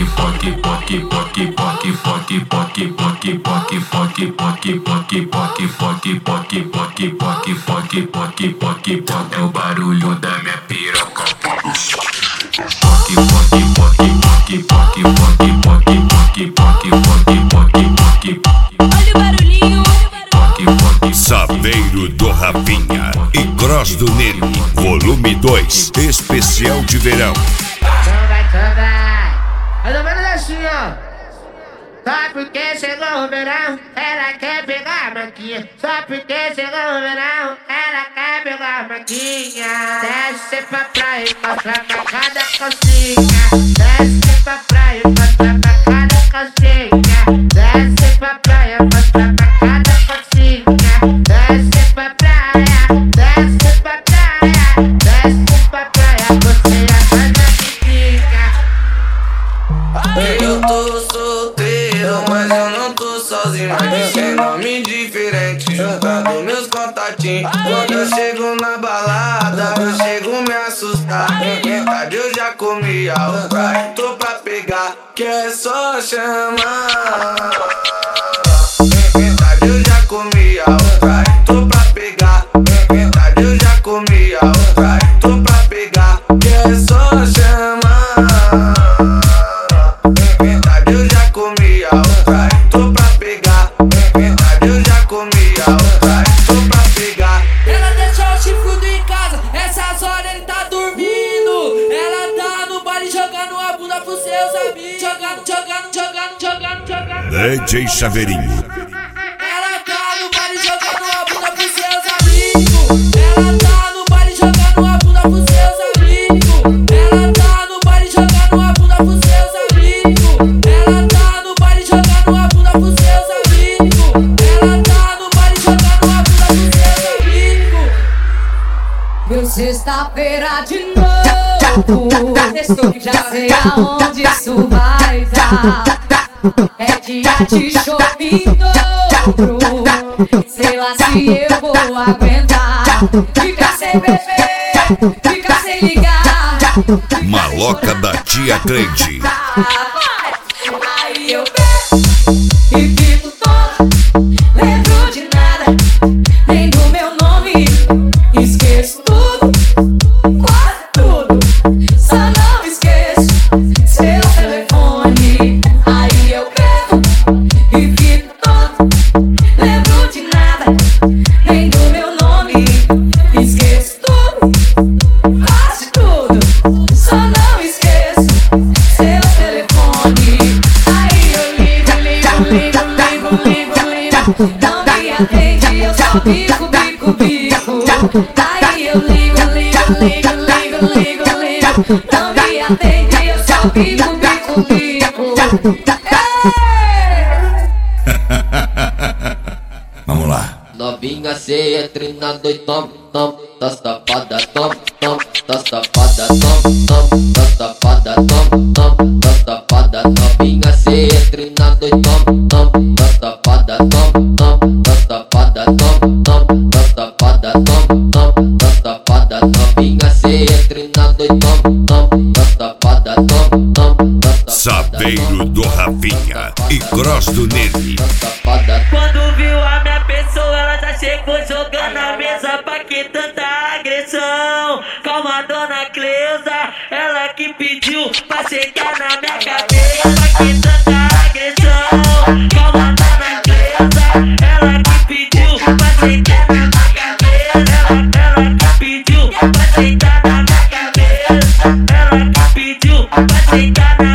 É o barulho da minha piroca. Olha o barulhinho. Saveiro do Rafinha e Cross do Nele, volume 2, especial de verão. Vai. Mais ou menos assim, ó. Só porque chegou o verão, ela quer pegar a manquinha. Só porque chegou o verão, ela quer pegar a manquinha. Desce pra praia e mostra pra cada cozinha. Desce pra praia e mostra pra cada cozinha. Desce pra praia e mostra pra cada cozinha. Desce pra praia, desce pra praia, desce pra praia, você é a manquinha. Eu tô solteiro, mas eu não tô sozinho. Mas tem nome diferente, juntando meus contatinhos. Quando eu chego na balada, eu chego me assustar. Quem tarde eu já comi algo, tô pra pegar, que é só chamar. Quem tarde eu já comi algo, tô pra pegar. Quem tarde eu já comi algo, tô pra pegar, que é só chamar. Eu já comi a tô pra pegar. Eu já comi a tô pra pegar. Ela deixou o chifrudo em casa, essas horas ele tá dormindo. Ela tá no baile jogando a bunda pros seus amigos. Jogando. DJ Saveirinho. Ela tá no baile jogando a bunda pros seus amigos. Ela tá no baile jogando a bunda pros seus amigos. Ela tá no baile jogando a bunda pros seus amigos. Ela tá no baile jogando a bunda pros seus amigos. Ela tá no baile jogando a bunda pros seus amigos. Meu sexta-feira de novo. Já sei aonde isso vai dar. É dia de shopping dobro. Sei lá se eu vou aguentar. Fica sem beber, fica sem ligar. Maloca da tia Cleide. Aí eu bebo e fico todo. Lembro de nada, nem do meu nome. Esqueço tudo, quase tudo. Só não esqueço seu telefone. Aí eu bebo e fico todo. Lembro de nada, nem do meu nome. Esqueço tudo, quase tudo. Só não esqueço seu telefone. Aí eu ligo. Não me atende, eu só bico. Aí eu ligo. Não me atende, eu só bico. Vamos lá. Novinha, cê é treinado e tom, tá safada, tom, tá safada, tom, tá safada, tom, tá safada. Novinha, cê é treinado e tom, tá safada, tom, tá safada, tom, tá safada, tom, tá safada. Novinha, cê é treinado e tom, tá safada, tom, tá safada. Saveiro do Rafinha e Cross do Nele. Quando viu a minha pessoa, ela já chegou jogando a mesa. Pra que tanta agressão? Calma, dona Cleusa, ela que pediu pra chegar na minha cabeça. Pra que tanta agressão? Calma, dona Cleusa, ela que pediu pra chegar na minha cabeça. Ela que pediu pra chegar na minha cabeça. Ela que pediu pra chegar na